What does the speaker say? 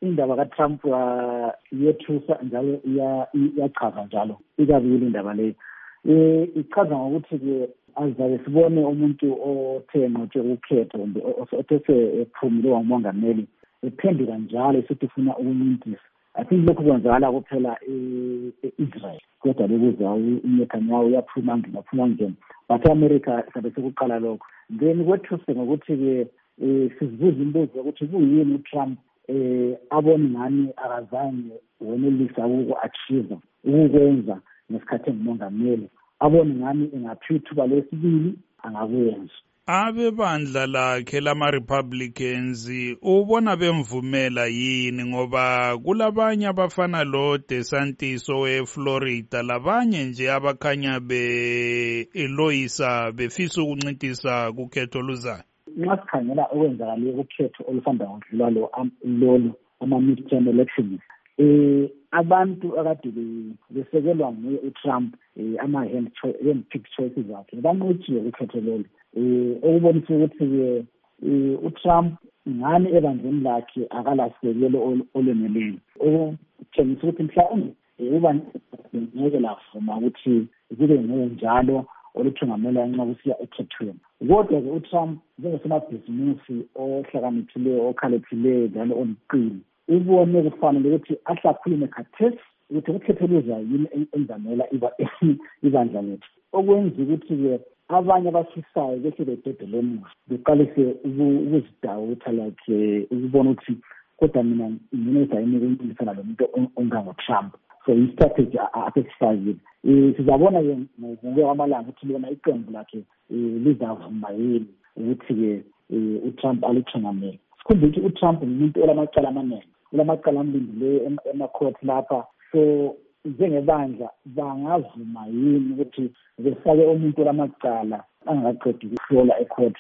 indaba kaTrump yethusa njalo iyachaza njalo ikabili indaba leyo. Ichaza ngokuthi-ke azabe sibone umuntu othe ngqotshwe ukukhetha kumbe othe ephumile wangumongameli ephenduka njalo esithi ufuna ukunyintisa. I think lokhu kwenzakala kuphela e-Israel kodwa bekuza uNetanyahu yaphuma ngena but America sabe sekuqala lokho. Then kwethuse ngokuthi-ke sizibuza imibuzo ukuthi kuyini uTrump abone ngani akazange wenelisa uku-achieve ukukwenza ngesikhathi engumongameli, abone ngani engaphiwa ithuba lesibili angakwenza. Abebandla lakhe lama-Republicans ubona bemvumela yini? Ngoba kulabanye abafana lo DeSantis oweFlorida, labanye nje abakhanya beloyisa befisa ukuncintisa kukhetho oluzayo. Nxa sikhangela okwenzakale kukhetho olufanda ngokudlula lolu ama-midterm elections, abantu akade besekelwa nguye uTrump ama-hand-picked choices zakhe banqotshiwe kukhetho lolu. Okubonisa ukuthi-ke uTrump ngani ebandleni lakhe akalasekelo olweneleyo, okutshengisa ukuthi mhlawumbe ngeke lavuma ukuthi kube njalo oluthungamela nxa kusiya ekhethweni. Kodwa-ke uTrump njengosobhizinisi ohlakaniphileyo okhaliphileyo njalo oluqili ubone kufanele ukuthi ahlakhulume khathesi ukuthi ukhetho luzayo yini enzamela ibandla lethu, okwenza ukuthi-ke abanye abafisayo behle bededele emuva beqalise ukuzidawutha like ukubona ukuthi kodwa mina ngineza yini ukulungisana lo muntu ongangoTrump. So i-strategy asesifakile. Sizabona-ke ngokuya kwamalanga ukuthi lona iqembu lakhe lizavuma yini ukuthi-ke uTrump alithungamele. Sikhumbule ukuthi uTrump ngumuntu olamacala amaningi, olamacala amlindileyo emakhoti lapha. So njengebandla bangavuma yini ukuthi befake umuntu olamacala angaqedi ukuhlola ecourt?